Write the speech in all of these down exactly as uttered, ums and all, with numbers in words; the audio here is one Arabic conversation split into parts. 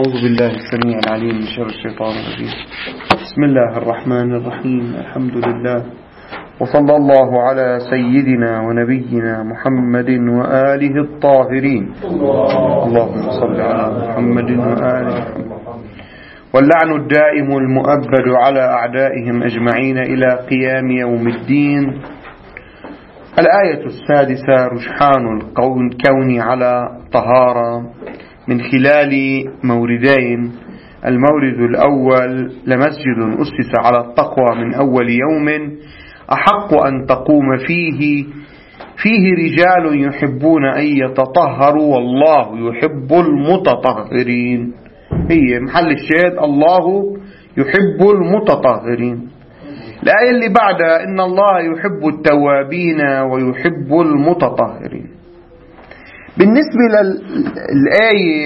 أعوذ بالله السميع العليم من شر الشيطان الرجيم. بسم الله الرحمن الرحيم. الحمد لله وصلى الله على سيدنا ونبينا محمد وآله الطاهرين. اللهم صل على محمد وآله محمد. واللعن الدائم المؤبد على أعدائهم أجمعين إلى قيام يوم الدين. الآية السادسة: رجحان الكون على طهارة من خلال موردين. المورد الأول: لمسجد أسس على التقوى من أول يوم أحق أن تقوم فيه فيه رجال يحبون أن يتطهروا والله يحب المتطهرين. هي محل الشاهد، الله يحب المتطهرين. الآية اللي بعدها: إن الله يحب التوابين ويحب المتطهرين. بالنسبة للآية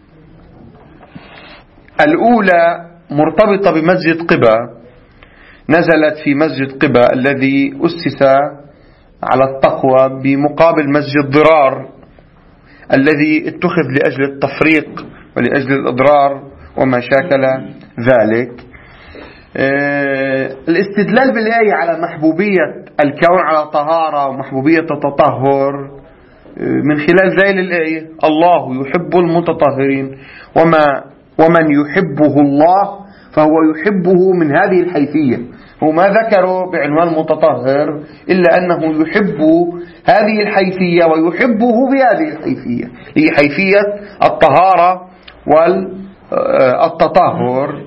الأولى مرتبطة بمسجد قباء، نزلت في مسجد قباء الذي أسس على التقوى بمقابل مسجد ضرار الذي اتخذ لأجل التفريق ولأجل الإضرار وما شاكل ذلك. الاستدلال بالآية على محبوبية الكون على طهارة ومحبوبية التطهر من خلال ذيل الآية: الله يحب المتطهرين، وما ومن يحبه الله فهو يحبه من هذه الحيثية. هو ما ذكره بعنوان متطهر إلا أنه يحب هذه الحيثية ويحبه بهذه الحيثية، هي حيثية الطهارة والتطهر.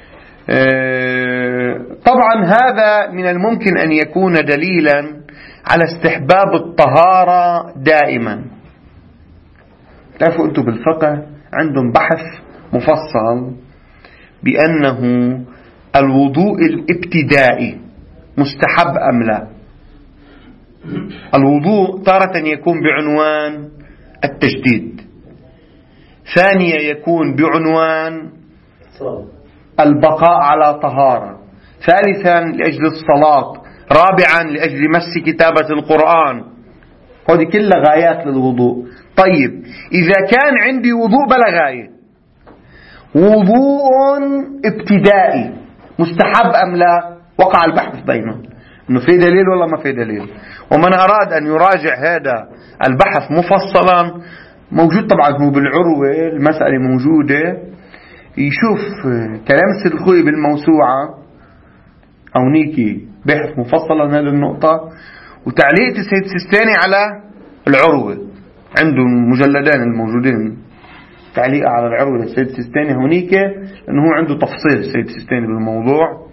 طبعا هذا من الممكن أن يكون دليلا على استحباب الطهارة دائما. تعرفوا أنتم بالفقه عندهم بحث مفصل بأنه الوضوء الابتدائي مستحب أم لا. الوضوء تارة يكون بعنوان التجديد، ثانية يكون بعنوان البقاء على طهارة، ثالثا لأجل الصلاة، رابعا لأجل مس كتابة القرآن. هذه كلها غايات للوضوء. طيب إذا كان عندي وضوء بلا غاية، وضوء ابتدائي مستحب أم لا؟ وقع البحث بينهم إنه في دليل ولا ما في دليل. ومن أراد أن يراجع هذا البحث مفصلا موجود طبعا هو بالعروة، المسألة موجودة، يشوف كلام السيد الخوئي بالموسوعة أو نيكي بحث مفصل عن هذه النقطة، وتعليق السيد سيستاني على العروة، عنده المجلدان الموجودين تعليق على العروة للسيد سيستاني هونيك، لأنه هو عنده تفصيل السيد سيستاني بالموضوع،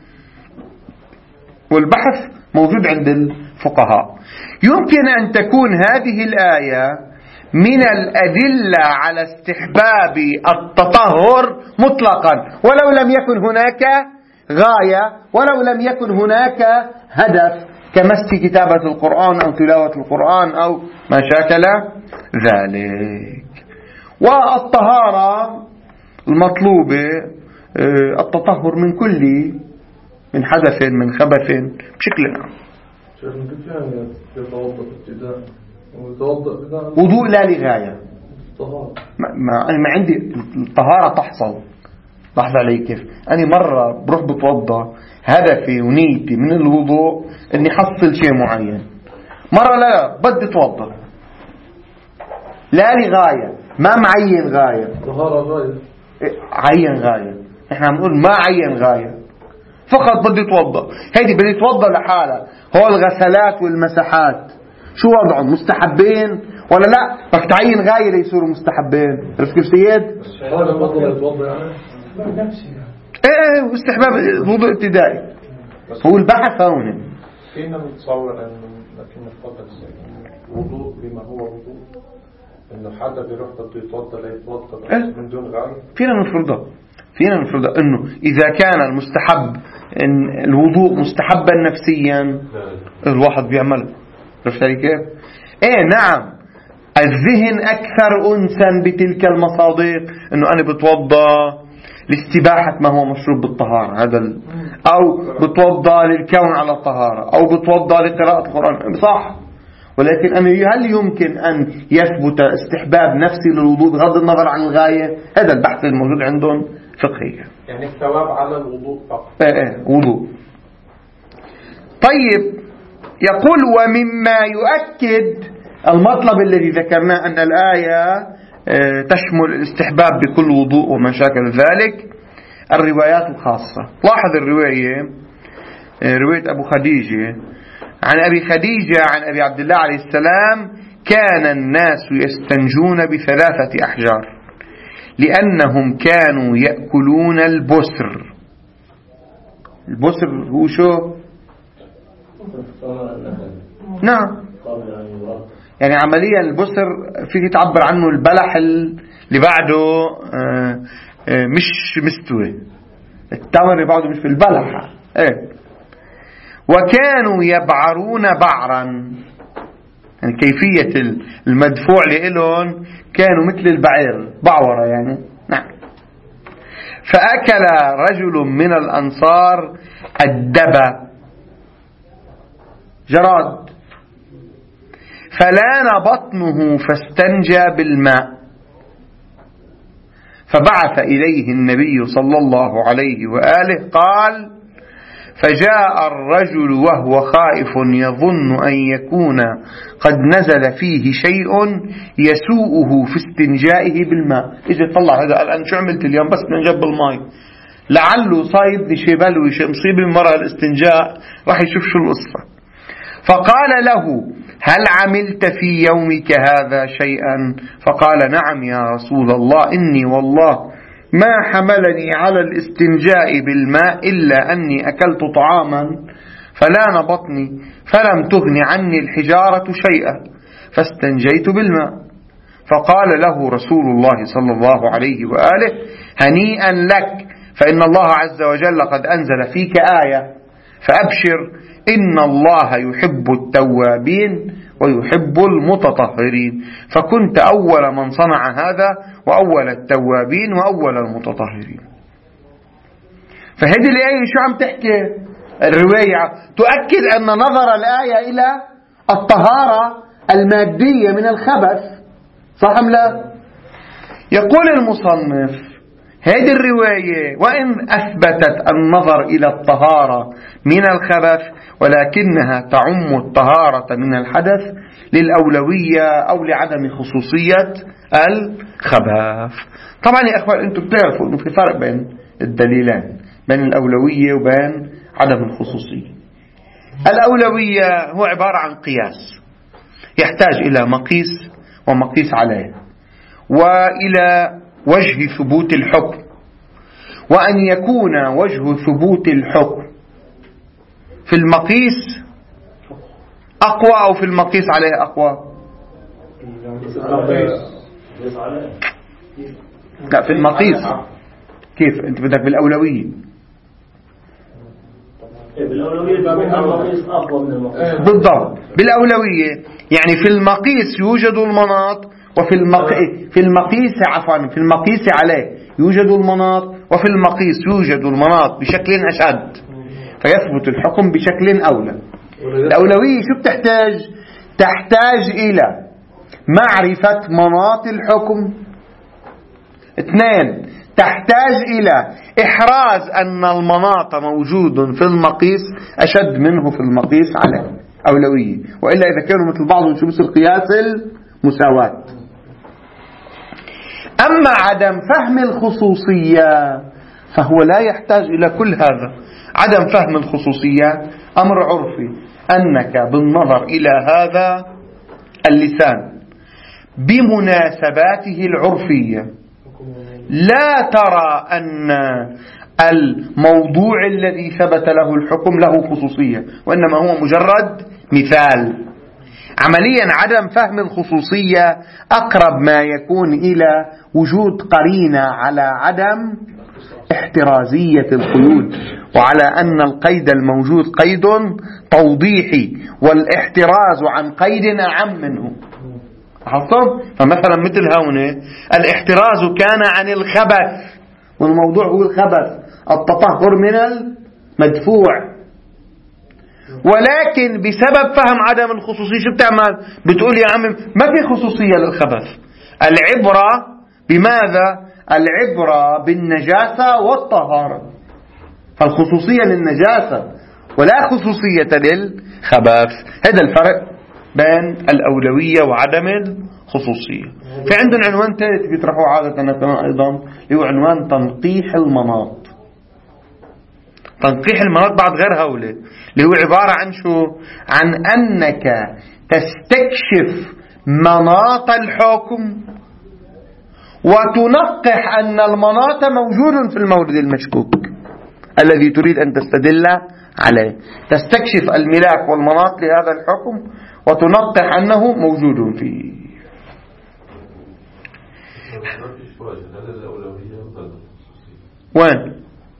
والبحث موجود عند الفقهاء. يمكن أن تكون هذه الآية من الأدلة على استحباب التطهر مطلقا، ولو لم يكن هناك غاية، ولو لم يكن هناك هدف كمس كتابة القرآن أو تلاوة القرآن أو ما شاكل ذلك. والطهارة المطلوبة التطهر من كل من حدث من خبث بشكل عام. وضوء لا لغاية، ما أنا ما عندي الطهارة تحصل. لحظة علي كيف أنا مرة بروح بتوضى هدفي ونيتي من الوضوء إني حصل شيء معين، مرة لا بدي توضى لا لغاية، ما معين غاية. طهارة غاية، عين غاية، إحنا بنقول ما عين غاية، فقط بدي توضى. هيدي بدي توضى لحالها. هو الغسلات والمسحات شو وضعهم؟ مستحبين ولا لا؟ بدك تعين غاية ليصيروا مستحبين. عرفت كيف سيد؟ هذا الموضوع يتوضى يعني ايه ايه واستحباب وضوء ابتدائي. هو البحث هون فينا نتصور انه لكن فقط وضوء بما هو وضوء، انه حدا بيروح بده يتوضى لا يتوضى إيه؟ من دون غاية. فينا نفرضها فينا نفرضها انه اذا كان المستحب إن الوضوء مستحبا نفسيا الواحد بيعمل. عرفت كيف؟ ايه نعم، الذهن اكثر انسا بتلك المصادق، انه انا بتوضى لاستباحة ما هو مشروب بالطهارة، هذا ال... أو بتوضى للكون على الطهارة، أو بتوضى لقراءة القرآن، صح. ولكن هل يمكن أن يثبت استحباب نفسي للوضوء بغض النظر عن الغاية؟ هذا البحث الموجود عندهم فقهيا. يعني الثواب على الوضوء فقط. ايه ايه وضوء. طيب، يقول ومما يؤكد المطلب الذي ذكرناه أن الآية تشمل الاستحباب بكل وضوء وما شاكل ذلك الروايات الخاصة. لاحظ الرواية، رواية أبو خديجة عن أبي خديجة عن أبي عبد الله عليه السلام: كان الناس يستنجون بثلاثة أحجار لأنهم كانوا يأكلون البسر. البسر هو شو؟ نعم، يعني عمليا البسر فيك تعبر عنه البلح اللي بعده مش مستوي، التمر اللي بعده مش في البلح. ايه. وكانوا يبعرون بعرا، يعني كيفية المدفوع لإلهم كانوا مثل البعير، بعورة يعني. نعم. فأكل رجل من الأنصار الدبا، جراد، فلان بطنه فاستنجى بالماء، فبعث إليه النبي صلى الله عليه وآله قال: فجاء الرجل وهو خائف يظن أن يكون قد نزل فيه شيء يسوءه في استنجائه بالماء. إجا طلع هذا قال: أنا شو عملت اليوم؟ بس ننجب بالماء، لعله صايب شيء بلوي، شيء مصيبة من مرة الاستنجاء، راح يشوف شو القصة. فقال له: هل عملت في يومك هذا شيئا؟ فقال: نعم يا رسول الله، إني والله ما حملني على الاستنجاء بالماء إلا أني أكلت طعاما فلان بطني فلم تغن عني الحجارة شيئا فاستنجيت بالماء. فقال له رسول الله صلى الله عليه وآله: هنيئا لك، فإن الله عز وجل قد أنزل فيك آية، فأبشر، إن الله يحب التوابين ويحب المتطهرين. فكنت أول من صنع هذا وأول التوابين وأول المتطهرين. فهذه الآية شو عم تحكي؟ الرواية تؤكد أن نظر الآية إلى الطهارة المادية من الخبث، صح أم لا؟ يقول المصنف: هذه الرواية وإن أثبتت النظر إلى الطهارة من الخبث، ولكنها تعم الطهارة من الحدث للأولوية أو لعدم خصوصية الخبث. طبعا يا أخوان، أنتم بتعرفوا أنه في فرق بين الدليلين، بين الأولوية وبين عدم الخصوصية. الأولوية هو عبارة عن قياس يحتاج إلى مقيس ومقيس عليه، وإلى وجه ثبوت الحكم، وأن يكون وجه ثبوت الحكم في المقيس أقوى أو في المقيس عليه أقوى. لا، في المقيس. كيف أنت بدك بالأولوية؟ بالضبط، بالأولوية يعني في المقيس يوجد المناط، وفي المقيس في المقيس عفوا في المقيس عليه يوجد المناط، وفي المقيس يوجد المناط بشكل أشد، فيثبت الحكم بشكل أولى. الأولوية شو بتحتاج؟ تحتاج إلى معرفة مناط الحكم. اثنين، تحتاج إلى إحراز أن المناط موجود في المقيس أشد منه في المقيس عليه، أولوية. وإلا إذا كانوا مثل بعضهم شو بصير قياس المساواة. أما عدم فهم الخصوصية فهو لا يحتاج إلى كل هذا. عدم فهم الخصوصية أمر عرفي، أنك بالنظر إلى هذا اللسان بمناسباته العرفية لا ترى أن الموضوع الذي ثبت له الحكم له خصوصية، وإنما هو مجرد مثال. عمليا عدم فهم الخصوصية أقرب ما يكون إلى وجود قرينة على عدم احترازية القيود، وعلى أن القيد الموجود قيد توضيحي، والاحتراز عن قيد أعم منه. حصل؟ فمثلا مثل هون الاحتراز كان عن الخبث، والموضوع هو الخبث، التطهر من المدفوع. ولكن بسبب فهم عدم الخصوصية شو بتعمل؟ بتقول يا عمي ما في خصوصية للخبث. العبرة بماذا؟ العبرة بالنجاسة والطهارة، فالخصوصية للنجاسة ولا خصوصية للخبث. هذا الفرق بين الأولوية وعدم الخصوصية. في عندنا عنوان ثالث بيطرحوه عادة أيضا، اللي هو عنوان تنقيح المناط. تنقيح المناط بعد غير هولة، اللي هو عبارة عن شو؟ عن أنك تستكشف مناط الحكم وتنقح أن المناط موجود في المورد المشكوك الذي تريد أن تستدل عليه. تستكشف الملاك والمناط لهذا الحكم وتنقح أنه موجود فيه. وين؟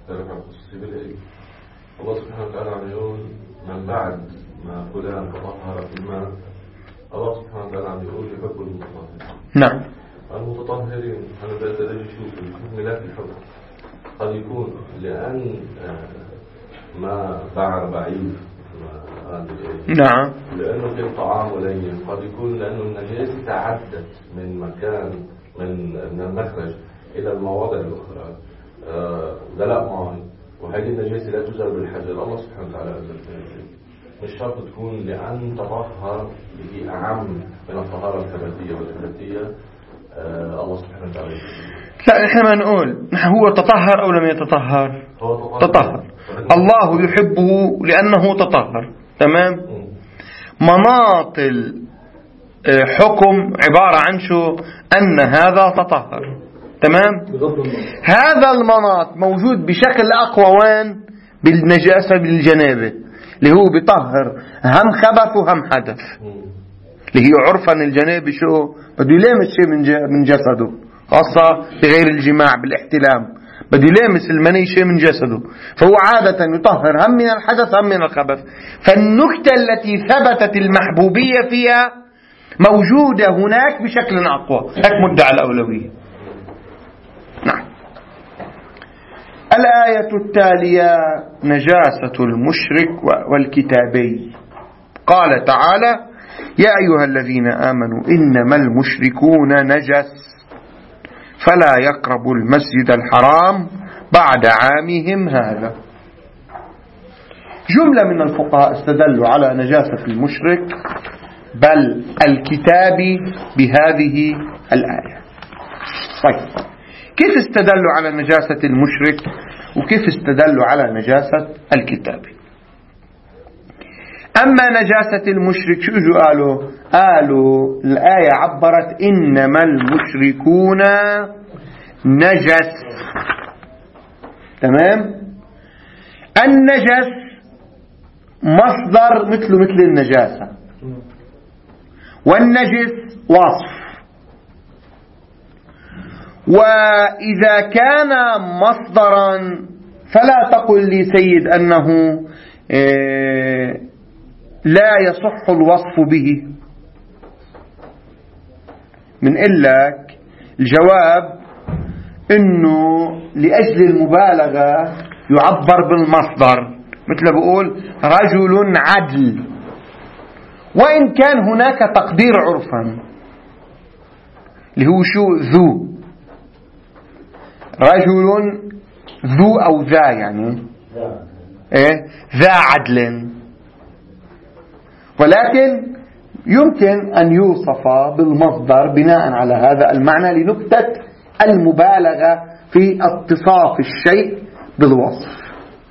الله سبحانه وتعالى عم يقول من بعد ما فلان تطهر في الماء، الله سبحانه وتعالى عم يقول يحب المتطهرين. نعم. المتطهرين أنا بدأت أجي أشوف ملاك الحب قد يكون لأن ما باع بعيد، نعم، لأنه في طعام قليل، قد يكون لأنه النجاسة تعدت من مكان من من المخرج إلى المواضع الأخرى. آه دلاء ماء، وهذه النجاسة لا تزال بالحجر. الله سبحانه وتعالى أنزل مش شرط تكون لأن تطهر به أعم من الطهارة الثباتية والثباتية. آه الله سبحانه وتعالى لا، نحن ما نقول نحن هو تطهر أو لم يتطهر. هو تطهر, تطهر. الله يحبه لأنه تطهر. تمام. مناط الحكم عبارة عن شو؟ أن هذا تطهر. تمام. هذا المناط موجود بشكل أقوى وين؟ بالنجاسة بالجنابة، اللي هو بيطهر هم خبث وهم حدث، اللي هي عرفا الجنابة شو بده يلامس شيء من من جسده، خاصة بغير الجماع بالاحتلام بده يلامس المني شيء من جسده، فهو عادة يطهر هم من الحدث هم من الخبث. فالنكتة التي ثبتت المحبوبية فيها موجودة هناك بشكل أقوى، هيك مدعى الأولوية. نعم. الآية التالية نجاسة المشرك والكتابي. قال تعالى: يا أيها الذين آمنوا إنما المشركون نجس فلا يقربوا المسجد الحرام بعد عامهم هذا. جملة من الفقهاء استدلوا على نجاسة المشرك بل الكتاب بهذه الآية. طيب، كيف استدلوا على نجاسة المشرك وكيف استدلوا على نجاسة الكتاب؟ أما نجاسة المشرك شو جو قالوا؟ قالوا الآية عبرت إنما المشركون نجس. تمام. النجس مصدر مثله مثل النجاسة، والنجس وصف. وإذا كان مصدرا فلا تقل لي سيد أنه لا يصح الوصف به. من إلك الجواب إنه لأجل المبالغة يعبر بالمصدر، مثل بقول رجل عدل، وإن كان هناك تقدير عرفا اللي هو شو؟ ذو. رجل ذو أو ذا، يعني إيه؟ ذا عدل، ولكن يمكن أن يوصف بالمصدر بناء على هذا المعنى لنكتة المبالغة في اتصاف الشيء بالوصف.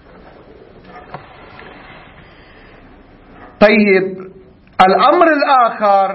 طيب، الأمر الآخر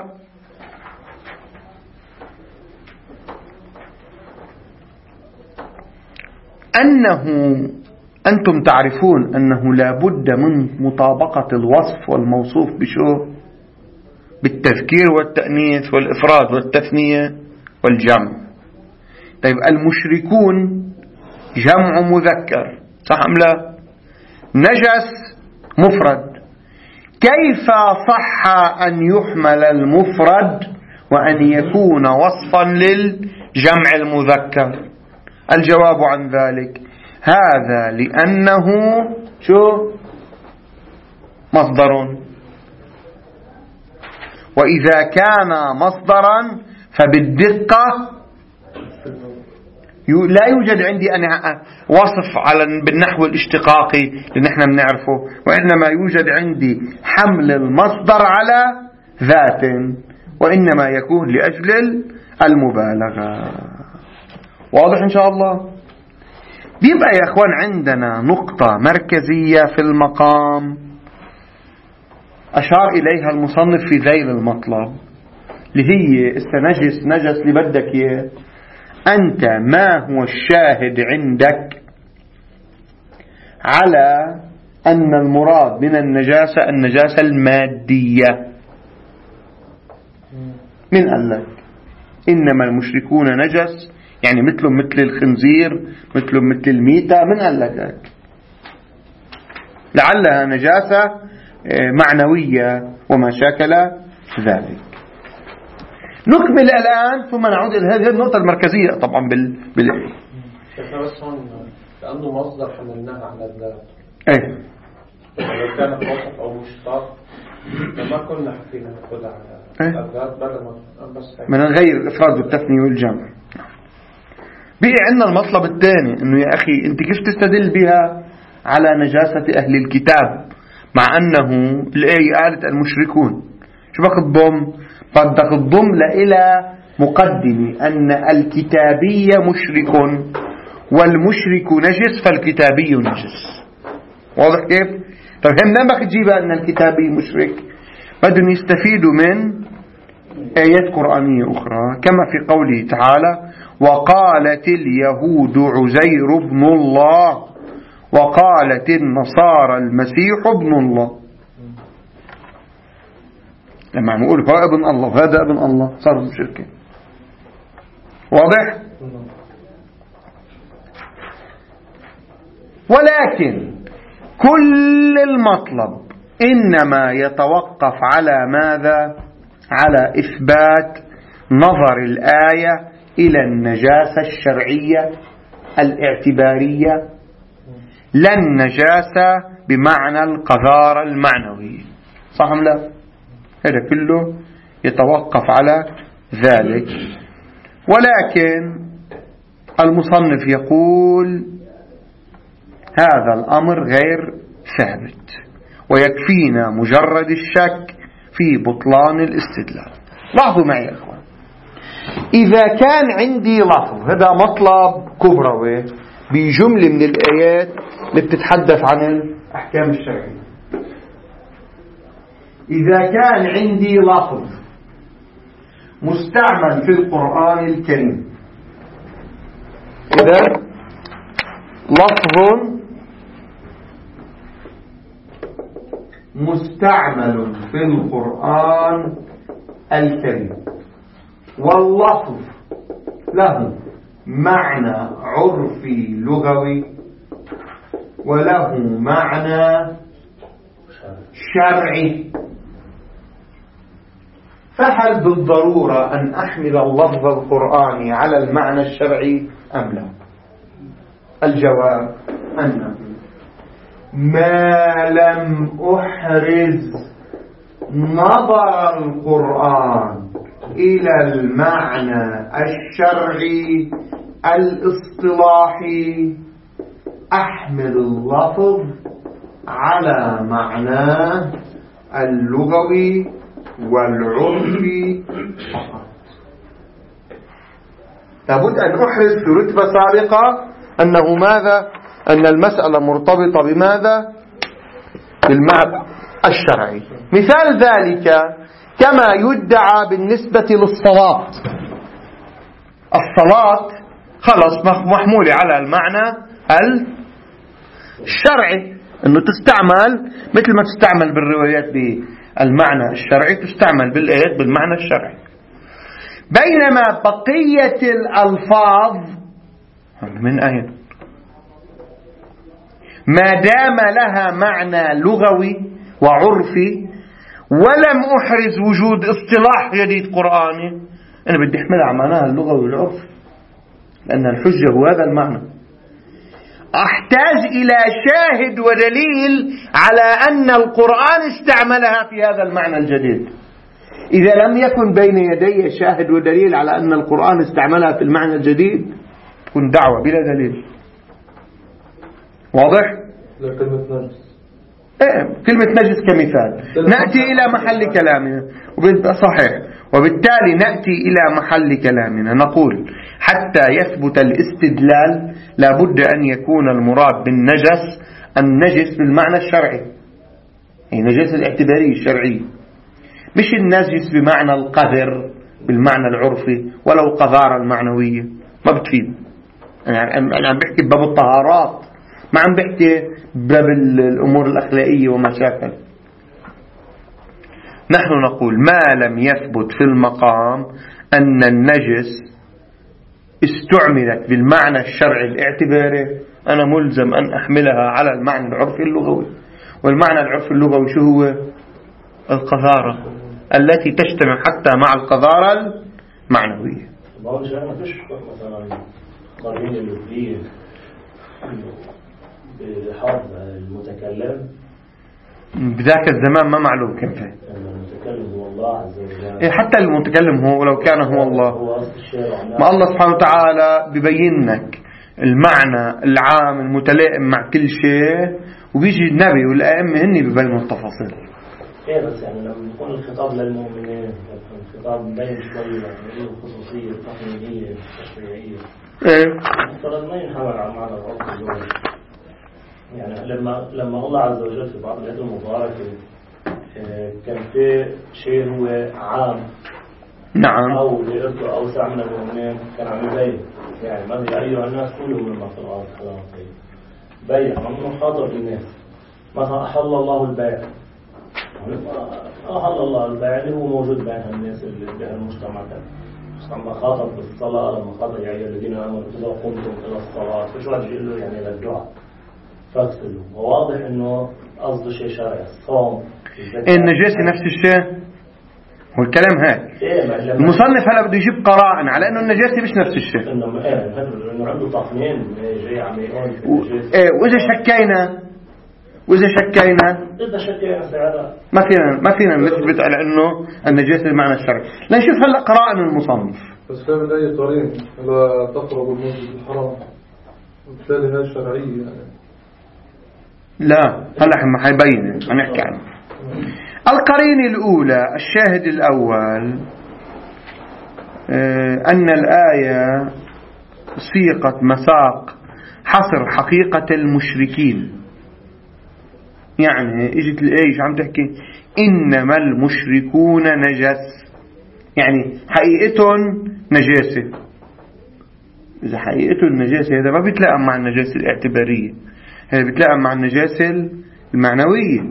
أنه أنتم تعرفون أنه لا بد من مطابقة الوصف والموصوف بشو؟ بالتذكير والتأنيث والإفراد والتثنية والجمع. طيب، المشركون جمع مذكر صح أم لا؟ نجس مفرد، كيف صح أن يحمل المفرد وأن يكون وصفا للجمع المذكر؟ الجواب عن ذلك هذا لأنه شو؟ مصدر، وإذا كان مصدرا فبالدقة لا يوجد عندي أنا وصف على بالنحو الاشتقاقي اللي نحن بنعرفه، وإنما يوجد عندي حمل المصدر على ذات، وإنما يكون لأجل المبالغة. واضح إن شاء الله؟ بيبقى يا أخوان عندنا نقطة مركزية في المقام أشار إليها المصنف في ذيل المطلب، اللي هي استنجس نجس اللي بدك إياه أنت، ما هو الشاهد عندك على أن المراد من النجاسة النجاسة المادية؟ من قال لك إنما المشركون نجس، يعني مثلهم مثل الخنزير، مثلهم مثل الميتة؟ من قال لك هيك؟ لعلها نجاسة معنوية وما شاكل ذلك. نكمل الآن ثم نعود إلى هذه النقطة المركزية طبعا بال بالآية. احنا بس هون لأنه مصدر حملناه على الذات. ايه لو كانت وصف أو مشتق ما كنا حكينا ناخذها على الذات بدل ما بس من غير الإفراد والتثنية والجمع. بقي عندنا المطلب الثاني إنه يا أخي أنت كيف تستدل بها على نجاسة أهل الكتاب مع أنه الآية قالت المشركون؟ شو بدك تضم؟ بدك تضم إلى مقدمة أن الكتابي مشرك والمشرك نجس فالكتابي نجس. واضح كيف؟ طيب هم لما بدك تجيبها أن الكتابي مشرك؟ بدهم يستفيدوا من آيات قرآنية أخرى كما في قوله تعالى وقالت اليهود عزير ابن الله وقالت النصارى المسيح ابن الله. لما عم نقول هو ابن الله وهذا ابن الله صاروا مشركين. واضح؟ ولكن كل المطلب إنما يتوقف على ماذا؟ على إثبات نظر الآية إلى النجاسة الشرعية الاعتبارية، لا النجاسة بمعنى القذارة المعنوية. صح أم لا؟ هذا كله يتوقف على ذلك. ولكن المصنف يقول هذا الأمر غير ثابت ويكفينا مجرد الشك في بطلان الاستدلال. لاحظوا معي يا أخوان، إذا كان عندي لفظ، هذا مطلب كبروي بجملة من الآيات اللي بتتحدث عن الأحكام الشرعية. إذا كان عندي لفظ مستعمل في القرآن الكريم، إذا لفظ مستعمل في القرآن الكريم واللفظ له معنى عرفي لغوي وله معنى شرعي، فهل بالضرورة أن أحمل اللفظ القرآني على المعنى الشرعي أم لا؟ الجواب أنه ما لم أحرز نظر القرآن إلى المعنى الشرعي الاصطلاحي أحمل اللفظ على معناه اللغوي والعرفي فقط. لابد أن أحرز في رتبة سابقة أنه ماذا؟ أن المسألة مرتبطة بماذا؟ بالمعنى الشرعي. مثال ذلك كما يدعى بالنسبة للصلاة. الصلاة خلص محمولة على المعنى الشرعي، أنه تستعمل مثل ما تستعمل بالروايات بالمعنى الشرعي تستعمل بالآيات بالمعنى الشرعي. بينما بقية الألفاظ من أين؟ ما دام لها معنى لغوي وعرفي ولم أحرز وجود اصطلاح جديد قرآني، أنا بدي أحملها على معناها اللغوي والعرفي، لأن الحجة هو هذا المعنى. أحتاج إلى شاهد ودليل على أن القرآن استعملها في هذا المعنى الجديد. إذا لم يكن بين يدي شاهد ودليل على أن القرآن استعملها في المعنى الجديد تكون دعوة بلا دليل. واضح؟ كلمة نجس. إيه كلمة نجس كمثال. نأتي إلى محل كلامنا صحيح، وبالتالي نأتي إلى محل كلامنا نقول حتى يثبت الاستدلال لابد أن يكون المراد بالنجس النجس بالمعنى الشرعي، يعني نجس الاعتباري الشرعي، مش النجس بمعنى القذر بالمعنى العرفي ولا القذارة المعنوية، ما بتفيد. يعني أنا عم بحكي بباب الطهارات، ما عم بحكي بباب الأمور الأخلاقية ومشاكل. نحن نقول ما لم يثبت في المقام أن النجس استعملت بالمعنى الشرعي الاعتباري أنا ملزم أن أحملها على المعنى العرفي اللغوي. والمعنى العرفي اللغوي شو هو؟ القذارة التي تجتمع حتى مع القذارة المعنوية. ما فيش مثلا قرين اللغوية بحظ المتكلم بذاك الزمان ما معلوم كيف المتكلم هو الله عز وجل. حتى المتكلم هو ولو كان هو الله، ما الله سبحانه وتعالى ببين لك المعنى العام المتلائم مع كل شيء، وبيجي النبي والأئمة هني ببينوا التفاصيل. ايه بس يعني لما يكون الخطاب للمؤمنين الخطاب بين شوية يعني الخصوصية التقنينية التشريعية ايه افترض ما ينحمل على معنى العرف اللغوي. يعني لما لما الله عز وجل في بعض الآيات المباركة كان في شيء هو عام نعم أو لإرث أوسع من المؤمنين كان عم يبين يعني ما يا أيها الناس كلوا مما في الأرض حلالا طيبا بين عم خاطب الناس. مثلا أحل الله البيع، أحل الله البيع اللي هو موجود بين الناس اللي بين المجتمع ده. لما خاطب بالصلاة لما خاطب يا أيها الذين آمنوا إذا قمتم إلى الصلاة فشو واحد يقول له يعني للدعاء فاغسلوا. وواضح إنه قصده شيء شرعي الصوم النجاسة نفس الشيء والكلام هذا. إيه المصنف هلا بده يجيب قرائن على إنه النجاسة مش نفس الشيء. إنه إيه إنه عنده تقنين جاي عم يقول و... إيه وإذا شكينا وإذا شكينا إذا شكينا سعادة ما فينا ما فينا نثبت على إنه النجاسة بالمعنى الشرعي. لنشوف هلا قرائن المصنف. بس فهم من أي طريق لا تقرب المسجد الحرام وبالتالي هي شرعية يعني. لا هلا ما حيبين هنحكي عنه. القرينة الأولى الشاهد الأول أن الآية سيقت مساق حصر حقيقة المشركين. يعني اجت الآية عم تحكي إنما المشركون نجس، يعني حقيقتهم نجاسة. إذا حقيقتهم نجاسة هذا ما بيتلائم مع النجاسة الاعتبارية، هذا بيتلائم مع النجاسة المعنوية.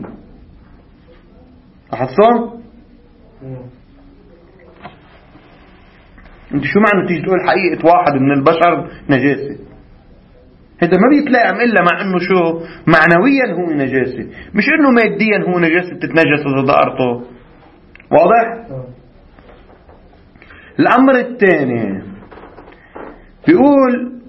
لاحظتوا؟ انت شو معنى تيجي تقول حقيقة واحد من البشر نجاسة؟ هذا ما بيتلائم إلا مع أنه شو معنويا هو نجاسة، مش أنه ماديا هو نجاسة تتنجس إذا ضأرته. واضح؟ الأمر الثاني بيقول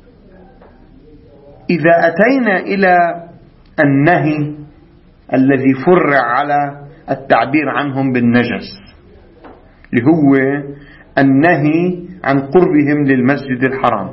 إذا أتينا إلى النهي الذي فرع على التعبير عنهم بالنجس اللي هو النهي عن قربهم للمسجد الحرام،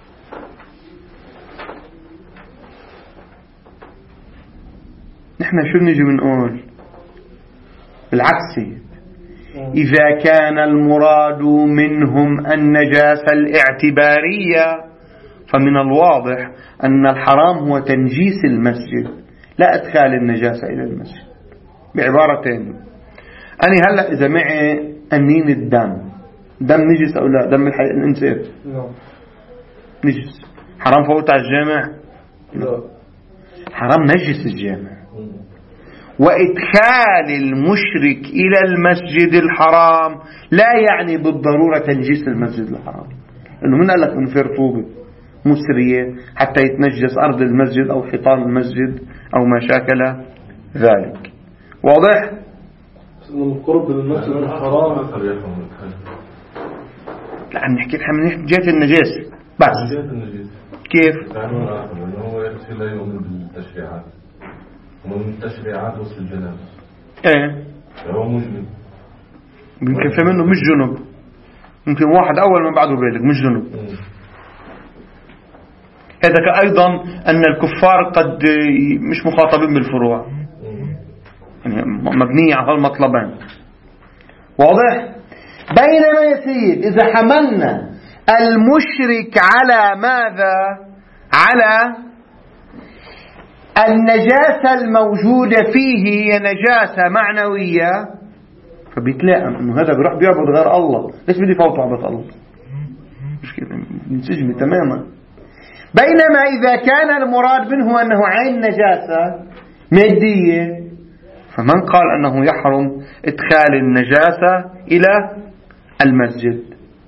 نحن شو نجي بنقول؟ بالعكس، إذا كان المراد منهم النجاسة الاعتبارية فمن الواضح أن الحرام هو تنجيس المسجد لا إدخال النجاسة إلى المسجد. بعبارة تانية، أنا هلأ إذا معي أنين الدم، دم نجس أو لا؟ دم الإنسان نجس، حرام فوت على الجامع؟ لا، حرام نجس الجامع. وإدخال المشرك إلى المسجد الحرام لا يعني بالضرورة تنجيس المسجد الحرام، إنه من قال لك إنه في رطوبة مسرية حتى يتنجس أرض المسجد أو حيطان المسجد أو ما شاكل ذلك. واضح؟ القرب للمسجد الحرام لا عم نحكي من جهة النجاسة بس. كيف؟ لا يؤمن بالتشريعات، ومن التشريعات وصل الجنابة. ايه هو مجنب، يمكن في منه مش جنب، يمكن واحد أول ما بعده بالغ مش جنب. هذا أيضا أن الكفار قد مش مخاطبين بالفروع، يعني مبنية على المطلبين. واضح؟ بينما يا سيد إذا حملنا المشرك على ماذا؟ على النجاسة الموجودة فيه هي نجاسة معنوية، فبيتلائم إنه هذا بيروح بيعبد غير الله، ليش بدي فوت عبد الله؟ مش كده، منسجم تماما. بينما إذا كان المراد منه أنه عين نجاسة مادية، فمن قال أنه يحرم إدخال النجاسة إلى المسجد؟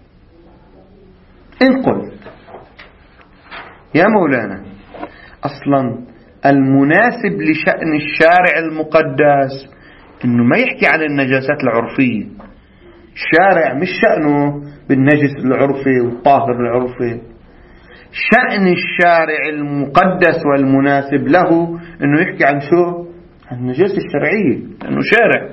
إن قلت يا مولانا أصلا المناسب لشأن الشارع المقدس إنه ما يحكي عن النجاسات العرفية. الشارع مش شأنه بالنجس العرفي والطاهر العرفي، شأن الشارع المقدس والمناسب له إنه يحكي عن شو؟ عن النجاسة الشرعية، لأنه شارع.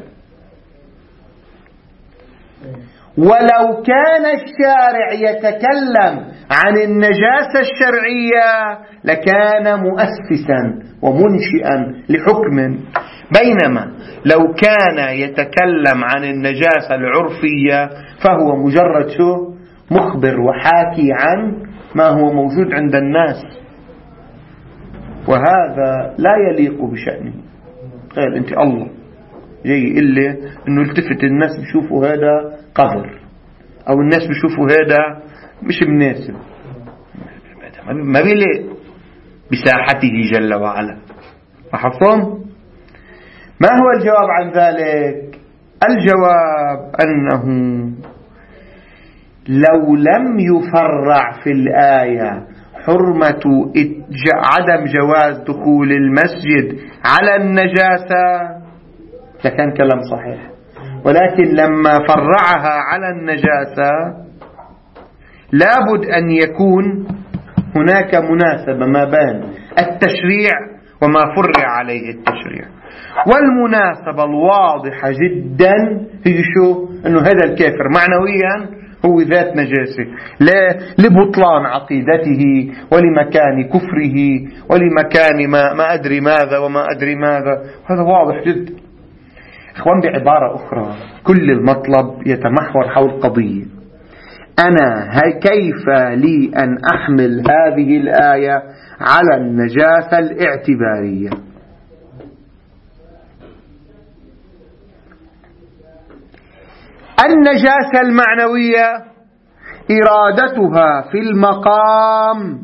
ولو كان الشارع يتكلم عن النجاسة الشرعية لكان مؤسسا ومنشئا لحكم، بينما لو كان يتكلم عن النجاسة العرفية فهو مجرد شو؟ مخبر وحاكي عن ما هو موجود عند الناس، وهذا لا يليق بشأنه. قال أنت الله جاي إلا أنه التفت الناس بيشوفوا هذا قذر، أو الناس بيشوفوا هذا مش مناسب، ما بيليق بساحته جل وعلا. أحفظهم؟ ما هو الجواب عن ذلك؟ الجواب أنه لو لم يفرع في الآية حرمة عدم جواز دخول المسجد على النجاسة لكان كلام صحيح، ولكن لما فرعها على النجاسة لابد أن يكون هناك مناسبة ما بين التشريع وما فرع عليه التشريع. والمناسبة الواضحة جدا هي شو؟ أنه هذا الكافر معنويا هو ذات نجاسة لبطلان عقيدته ولمكان كفره ولمكان ما, ما أدري ماذا وما أدري ماذا. هذا واضح جدا. إخوان بعبارة أخرى كل المطلب يتمحور حول قضية: أنا كيف لي أن أحمل هذه الآية على النجاسة الاعتبارية؟ النجاسة المعنوية إرادتها في المقام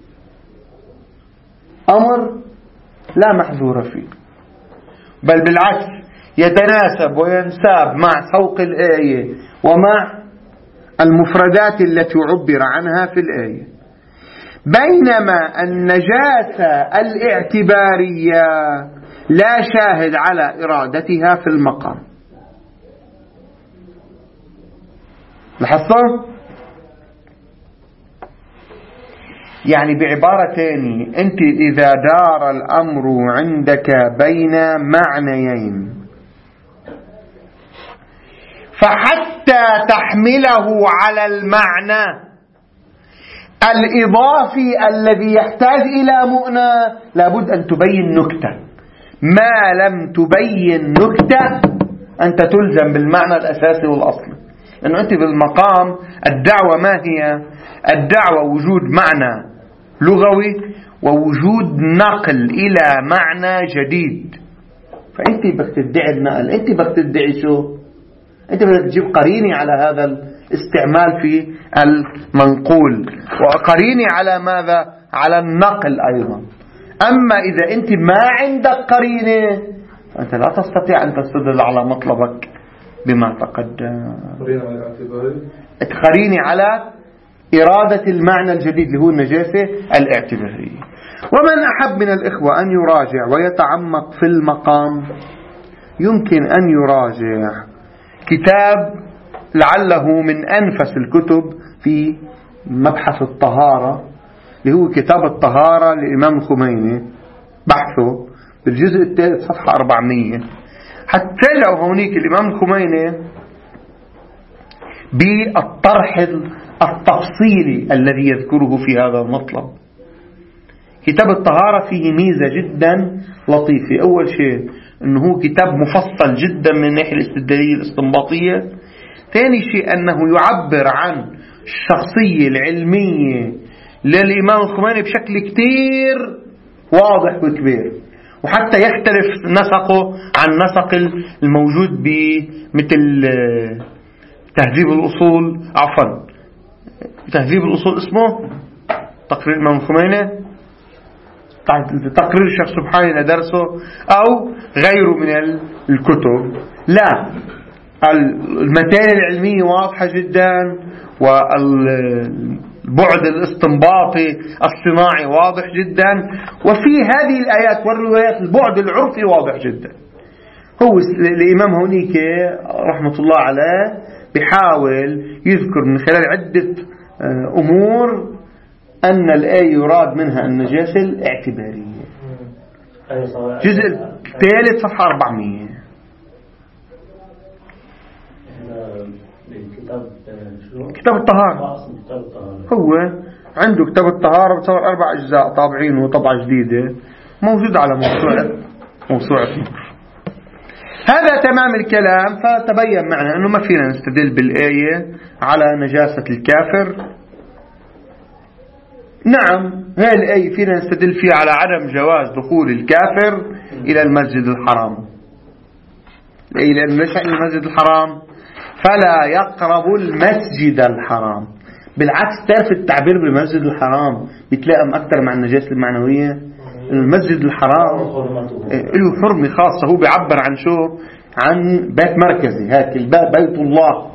أمر لا محذور فيه، بل بالعكس يتناسب وينساب مع سوق الآية ومع المفردات التي عبر عنها في الآية. بينما النجاسة الاعتبارية لا شاهد على إرادتها في المقام. لاحظتوا؟ يعني بعبارة تانية، أنت إذا دار الأمر عندك بين معنيين فحتى تحمله على المعنى الإضافي الذي يحتاج إلى مؤنى لابد أن تبين نكتة. ما لم تبين نكتة أنت تلزم بالمعنى الأساسي والأصلي، لأنه أنت بالمقام الدعوة ما هي؟ الدعوة وجود معنى لغوي ووجود نقل إلى معنى جديد. فأنت بدك تدعي النقل، أنت بدك تدعي شو؟ أنت بدك تجيب قريني على هذا الاستعمال في المنقول، وقريني على ماذا؟ على النقل أيضا. أما إذا أنت ما عندك قرينة فأنت لا تستطيع أن تستدل على مطلبك بما تقدم. تقريني على إرادة المعنى الجديد اللي هو النجاسة الاعتبارية. ومن أحب من الإخوة أن يراجع ويتعمق في المقام يمكن أن يراجع كتاب لعله من أنفس الكتب في مبحث الطهارة اللي هو كتاب الطهارة للإمام الخميني، بحثه بالجزء الثالث صفحة أربعمية، حتلاقوا هونيك الإمام الخميني بالطرح التفصيلي الذي يذكره في هذا المطلب. كتاب الطهارة فيه ميزة جدا لطيفة. أول شيء أنه هو كتاب مفصل جدا من الناحية الاستدلالية الاستنباطية. ثاني شيء أنه يعبر عن الشخصية العلمية للإمام الخميني بشكل كتير واضح وكبير، وحتى يختلف نسقه عن نسق الموجود بمثل تهذيب الأصول، عفوا تهذيب الأصول اسمه تقرير الإمام الخميني، تقرير الشيخ سبحانه درسه أو غيره من الكتب. لا، المتانة العلمية واضحة جدا، والبعد الاستنباطي الصناعي واضح جدا، وفي هذه الآيات والروايات البعد العرفي واضح جدا. هو الإمام هونيك رحمة الله عليه بيحاول يذكر من خلال عدة أمور أن الآية يراد منها النجاسة الاعتبارية. جزء الثالث صفحة أربعمية. كتاب الطهارة هو عنده كتاب الطهارة بتصور أربع أجزاء طابعين وطبعة جديدة موجود على موسوعة موسوعة نور. هذا تمام الكلام. فتبين معنا أنه ما فينا نستدل بالآية على نجاسة الكافر. نعم، هذه الآية فينا نستدل فيها على عدم جواز دخول الكافر إلى المسجد الحرام. الآية لأنه ليس إلى المسجد الحرام فلا يقرب المسجد الحرام. بالعكس، تعرف التعبير بالمسجد الحرام بيتلائم أكثر مع النجاسة المعنوية. المسجد الحرام له حرمة خاصة، هو بيعبر عن شو؟ عن بيت مركزي، هيك بيت الله.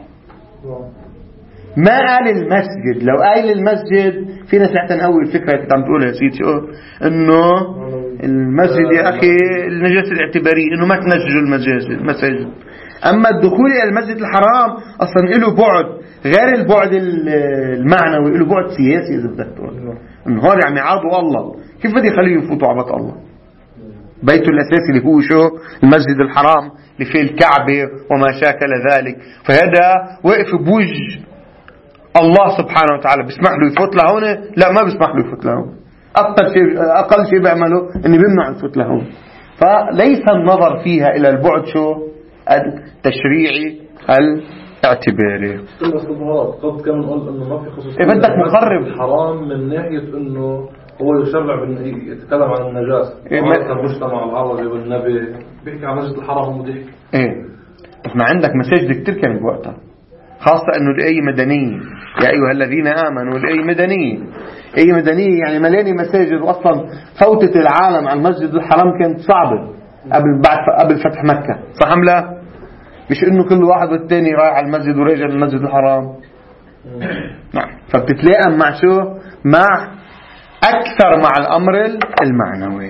ما قال المسجد. لو قال المسجد فينا ساعتها نقول الفكرة اللي كنت عم تقولها يا سيدي، انه المسجد يا اخي النجاسة الاعتبارية، انه ما تنججوا المساجد. اما الدخول الى المسجد الحرام اصلا له بعد غير البعد المعنوي، له بعد سياسي اذا بدك تقول، انه هون عم يعادوا الله، كيف بدي يخليهم يفوتوا على بيت الله؟ بيته الاساسي اللي هو شو؟ المسجد الحرام اللي فيه الكعبة وما شاكل ذلك. فهذا وقف بوجه الله سبحانه وتعالى، بيسمح له يفوت لهون؟ لا، ما بيسمح له يفوت لهون. أقل شيء أقل شيء بيعمله إنه بيمنع يفوت لهون. فليس النظر فيها إلى البعد شو؟ التشريعي الاعتباري. قد كان نقول إنه ما في خصوصية. إيه بدك مقرب حرام من ناحية إنه هو يشرع يتكلم عن النجاسة. إيه المجتمع العربي والنبي بيحكي عن مسجد الحرام وبيحكي. إيه إحنا عندك مساجد كتير كانت بوقتها، خاصة أنه الآية مدنية. يا أيها الذين آمنوا، الآية مدنية. آية مدنية يعني مليانة مساجد، وأصلا فوتة العالم عن المسجد الحرام كانت صعبة قبل بعد قبل فتح مكة، صح أم لا؟ مش إنه كل واحد والتاني رايح على المسجد ورجع للمسجد الحرام. نعم. فبتتلائم مع شو؟ مع أكثر مع الأمر المعنوي.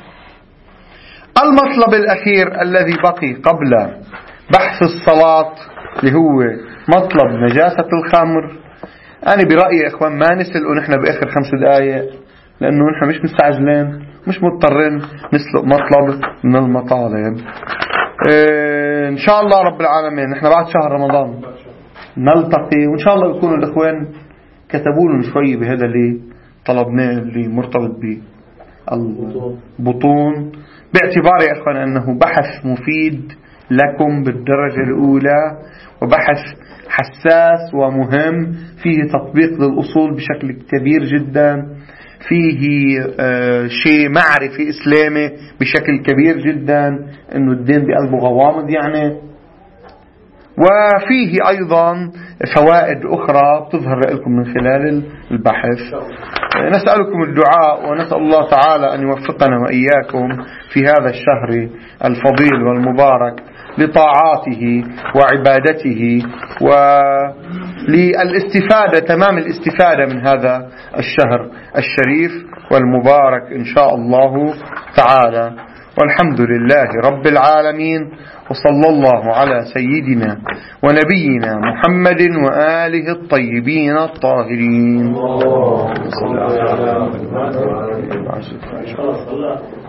المطلب الأخير الذي بقي قبل بحث الصلاة اللي هو مطلب نجاسة الخمر. أنا برأيي يا إخوان ما نسلقه نحن بآخر خمس دقايق، لأنه نحن مش مستعجلين، مش مضطرين نسلق مطلب من المطالب. إيه إن شاء الله رب العالمين نحن بعد شهر رمضان نلتقي، وإن شاء الله يكونوا الإخوان كتبوا لنا شوي بهذا اللي طلبناه اللي مرتبط بالبطون، باعتبار يا إخوان أنه بحث مفيد لكم بالدرجة الأولى، وبحث حساس ومهم، فيه تطبيق للأصول بشكل كبير جدا، فيه آه شيء معرفي إسلامي بشكل كبير جدا، أنه الدين بقلبه غوامض يعني، وفيه أيضا فوائد أخرى بتظهر لكم من خلال البحث. نسألكم الدعاء، ونسأل الله تعالى أن يوفقنا وإياكم في هذا الشهر الفضيل والمبارك لطاعاته وعبادته وللاستفادة تمام الاستفادة من هذا الشهر الشريف والمبارك إن شاء الله تعالى. والحمد لله رب العالمين، وصلى الله على سيدنا ونبينا محمد وآله الطيبين الطاهرين.